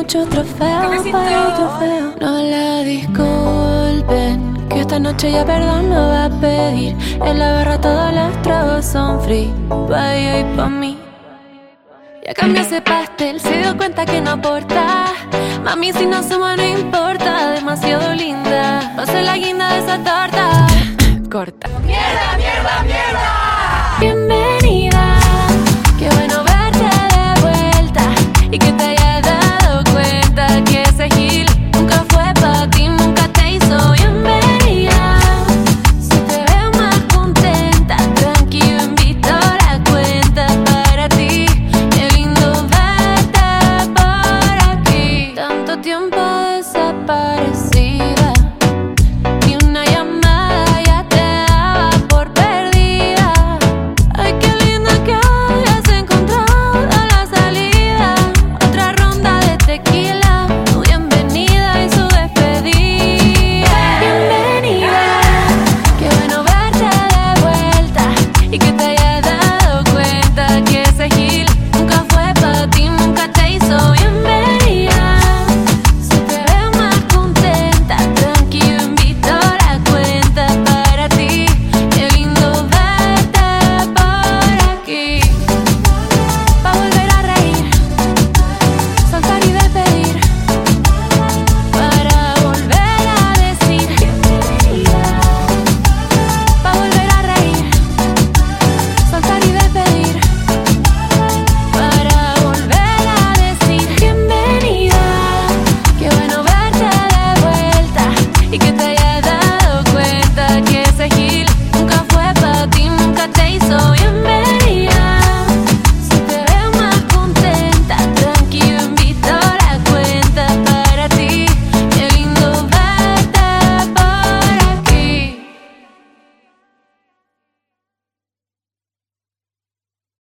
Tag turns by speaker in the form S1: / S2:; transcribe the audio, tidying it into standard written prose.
S1: mucho trofeo, hay trofeo. No la disculpen, que esta noche ya perdón no va a pedir. En la barra todos los tragos son free, pa' ella y pa' mí. Ya cambió ese pastel, se dio cuenta que no aporta. Mami, si no somos no importa, demasiado linda. Va a ser la guinda de esa torta. Corta.
S2: ¡Mierda, mierda, mierda!
S1: Bienvenida.